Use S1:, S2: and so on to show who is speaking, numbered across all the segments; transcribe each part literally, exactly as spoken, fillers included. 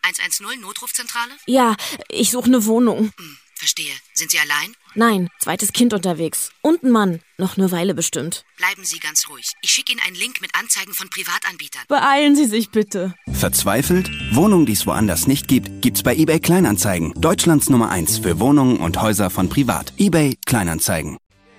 S1: eins eins null, Notrufzentrale?
S2: Ja, ich suche eine Wohnung.
S1: Hm, verstehe. Sind Sie allein?
S2: Nein, zweites Kind unterwegs. Und ein Mann. Noch eine Weile bestimmt.
S1: Bleiben Sie ganz ruhig. Ich schicke Ihnen einen Link mit Anzeigen von Privatanbietern.
S2: Beeilen Sie sich bitte.
S3: Verzweifelt? Wohnungen, die es woanders nicht gibt, gibt's bei eBay Kleinanzeigen. Deutschlands Nummer eins für Wohnungen und Häuser von Privat. eBay Kleinanzeigen.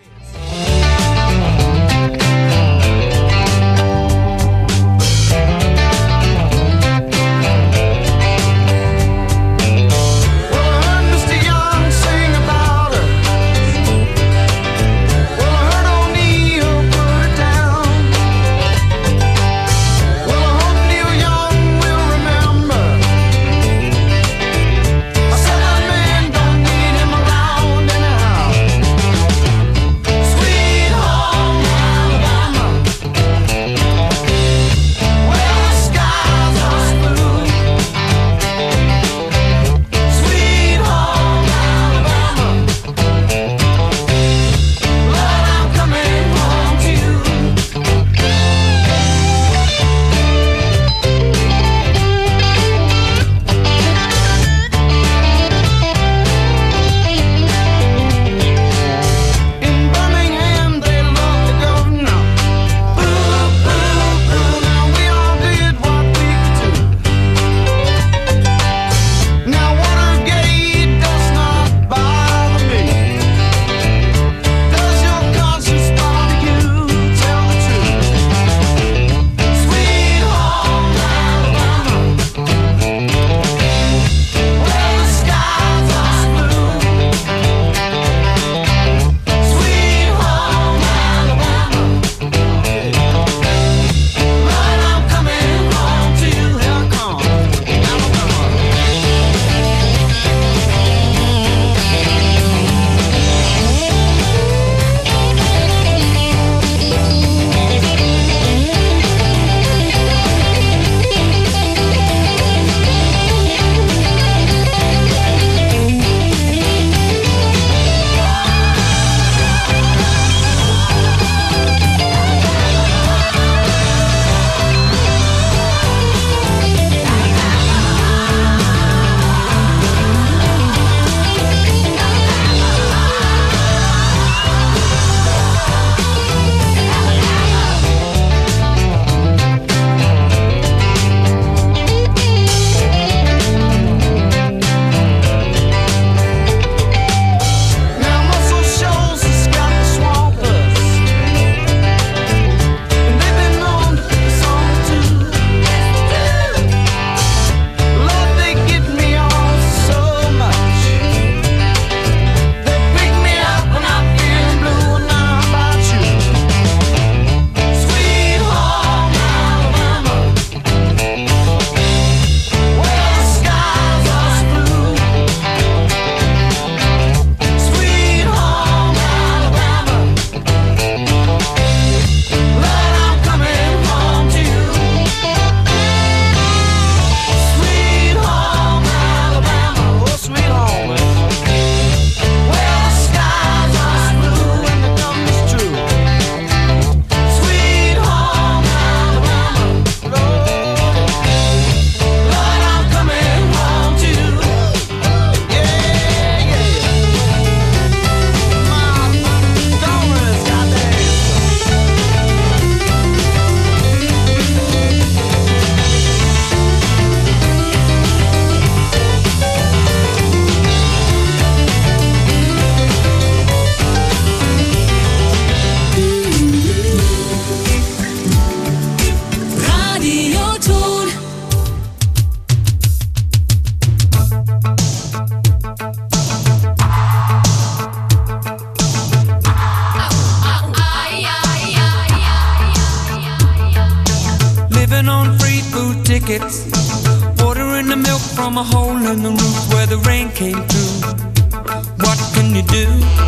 S4: tickets, watering the milk from a hole in the roof where the rain came through. What can you do?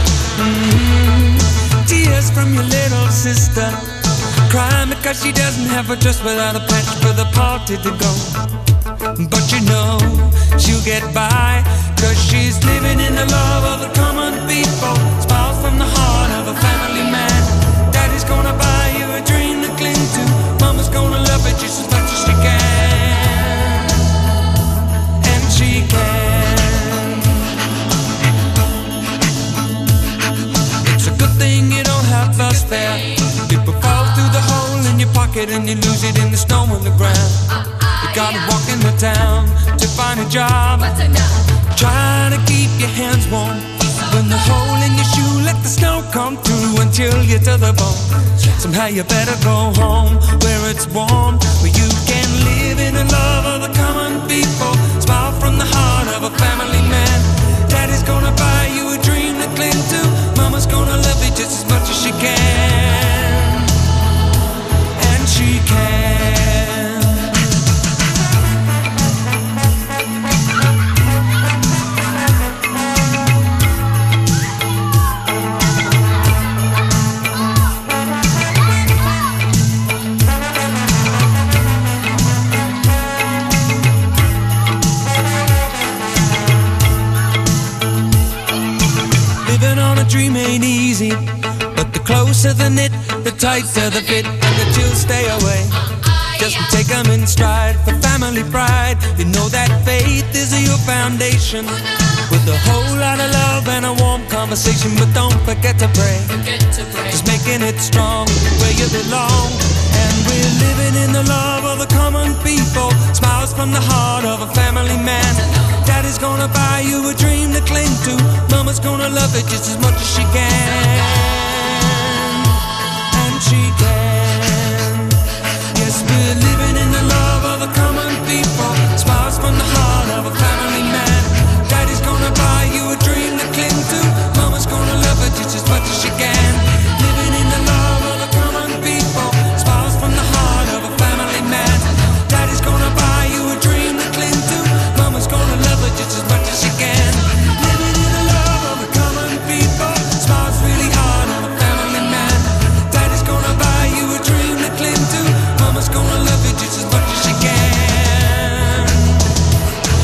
S4: Mm-hmm. Tears from your little sister, crying because she doesn't have a dress without a patch for the party to go. But you know she'll get by, cause she's living in the love of the common people, spouse from the heart of a family man. Daddy's gonna buy you a dream to cling to, mama's gonna love it just as much as she can. it and you lose it in the snow on the ground. You gotta walk in the town to find a job. Trying to keep your hands warm. When the hole in your shoe, let the snow come through and chill you to the bone. Somehow you better go home where it's warm, where you can live in the love of the common people. Smile from the heart of a family man. Daddy's gonna buy you a dream to cling to. Mama's gonna love you just as much as she can. And she can. Dream ain't easy, but the closer the knit, the tighter the fit, and the chills stay away. Just take them in stride for family pride. You know that faith is your foundation, with a whole lot of love and a warm conversation. But don't forget to pray, just making it strong where you belong. And we're living in the love of the common people. Smiles from the heart of a family man. Daddy's gonna buy you a dream to cling to. Mama's gonna love it just as much as she can. And she can. Yes, we're living in the love of the common people. Smiles from the heart of a family man. Daddy's gonna buy you a dream to cling to. Mama's gonna love it just as much as she can. Living in the love of the common people. Smiles from the heart of a family man. Daddy's gonna buy you a dream to cling to. Mama's gonna love it just as much as she can. Living in the love of the common people. Smiles really hard on a family man. Daddy's gonna buy you a dream to cling to. Mama's gonna love it just as much as she can.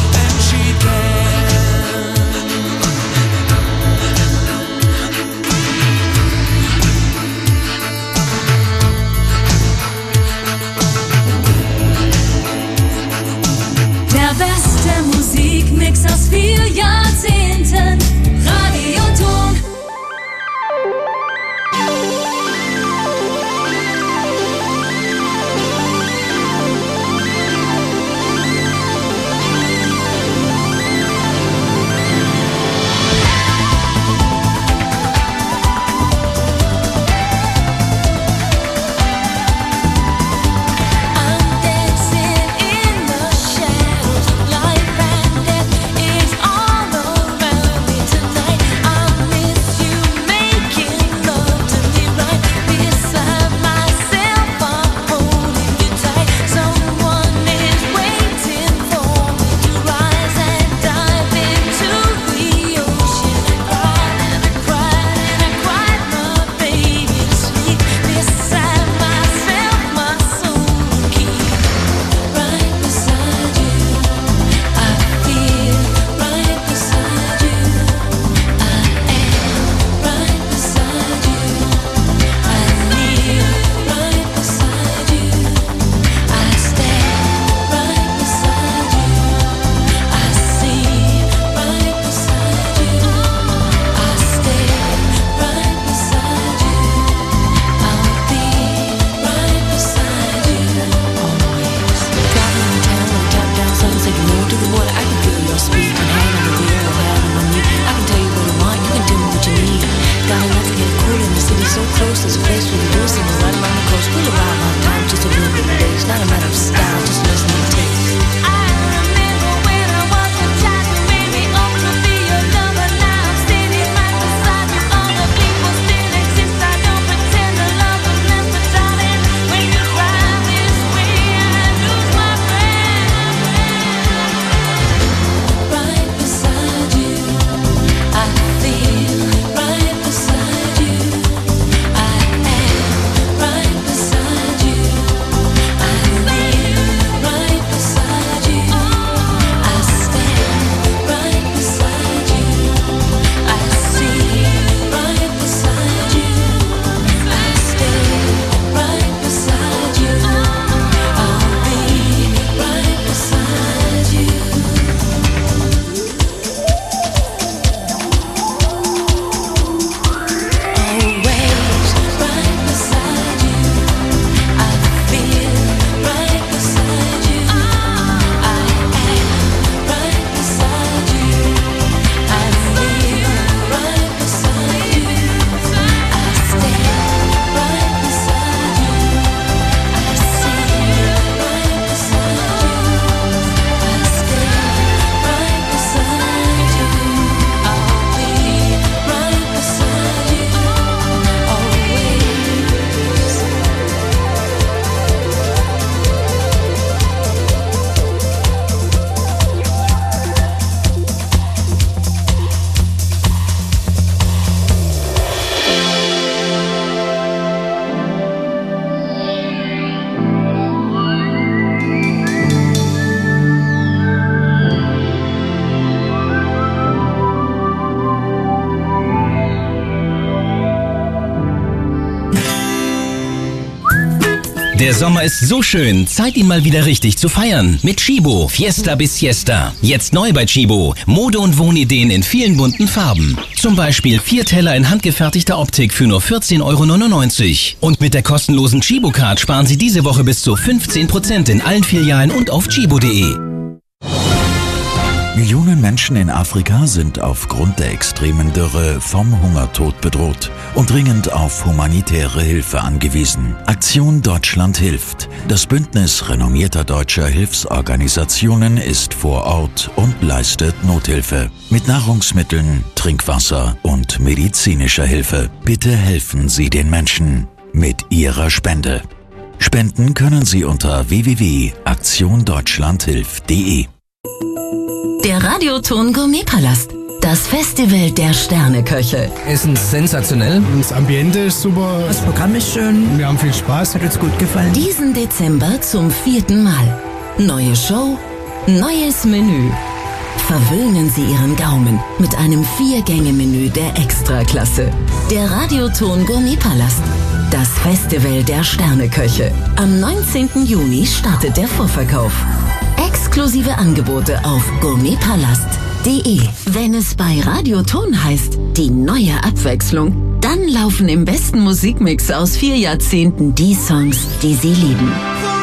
S5: Der Sommer ist so schön, Zeit ihn mal wieder richtig zu feiern. Mit Chibo, Fiesta bis Siesta. Jetzt neu bei Chibo. Mode- und Wohnideen in vielen bunten Farben. Zum Beispiel vier Teller in handgefertigter Optik für nur vierzehn Euro neunundneunzig. Und mit der kostenlosen Chibo-Card sparen Sie diese Woche bis zu fünfzehn Prozent in allen Filialen und auf chibo punkt de.
S6: Millionen Menschen in Afrika sind aufgrund der extremen Dürre vom Hungertod bedroht und dringend auf humanitäre Hilfe angewiesen. Aktion Deutschland hilft. Das Bündnis renommierter deutscher Hilfsorganisationen ist vor Ort und leistet Nothilfe. Mit Nahrungsmitteln, Trinkwasser und medizinischer Hilfe. Bitte helfen Sie den Menschen mit Ihrer Spende. Spenden können Sie unter w w w punkt aktion deutschland hilft punkt de.
S7: Der Radioton Gourmetpalast. Das Festival der Sterneköche.
S8: Essen sensationell.
S9: Das Ambiente ist super.
S8: Das Programm ist schön.
S9: Wir haben viel Spaß.
S8: Hat uns gut gefallen.
S7: Diesen Dezember zum vierten Mal. Neue Show, neues Menü. Verwöhnen Sie Ihren Gaumen mit einem Vier-Gänge-Menü der Extraklasse. Der Radioton Gourmetpalast. Das Festival der Sterneköche. Am neunzehnten Juni startet der Vorverkauf. Exklusive Angebote auf gourmetpalast punkt de. Wenn es bei Radioton heißt, die neue Abwechslung, dann laufen im besten Musikmix aus vier Jahrzehnten die Songs, die Sie lieben.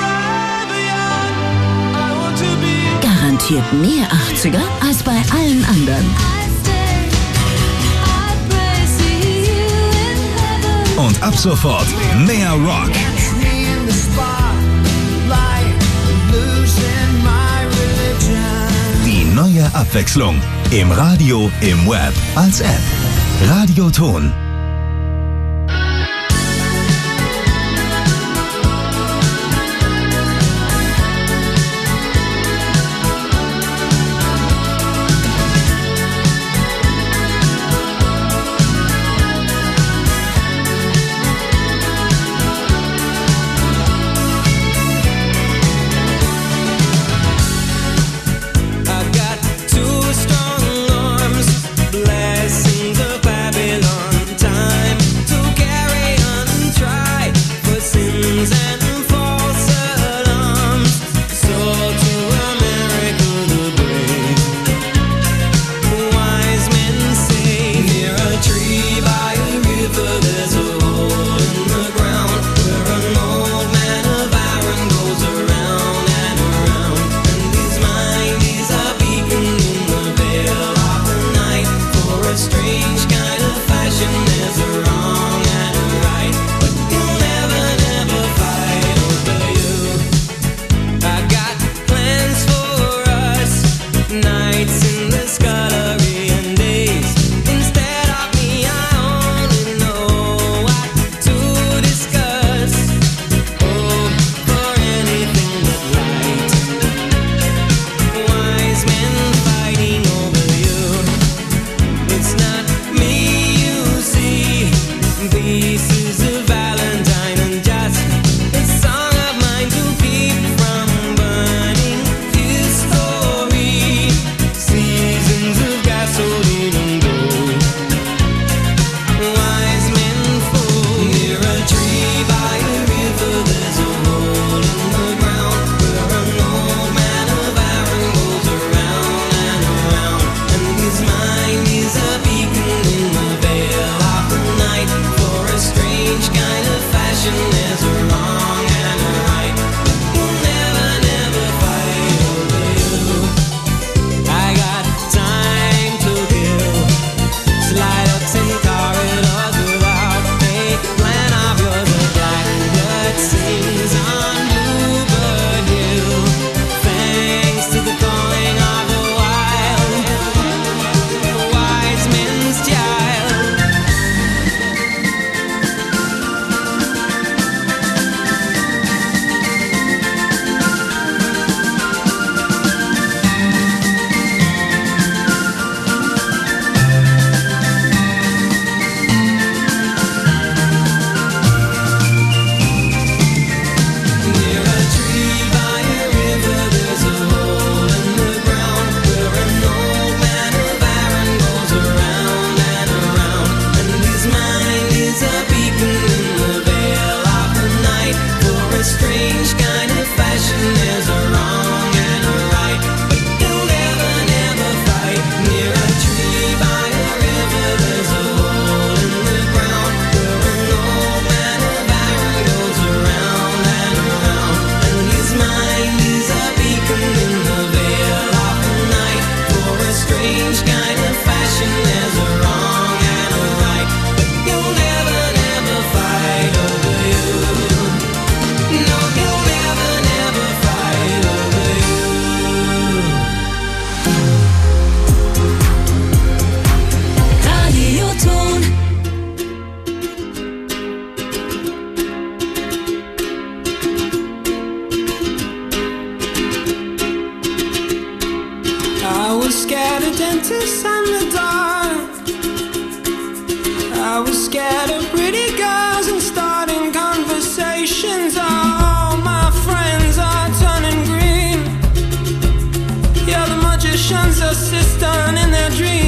S7: Garantiert mehr achtziger als bei allen anderen.
S10: Und ab sofort mehr Rock. Die neue Abwechslung. Im Radio, im Web, als App. Radioton.
S4: Two strong arms, blessings of Babylon.
S11: was scared of dentists and the dark. I was scared of pretty girls and starting conversations. All my friends are turning green. Yeah, the magician's assistant in their dreams.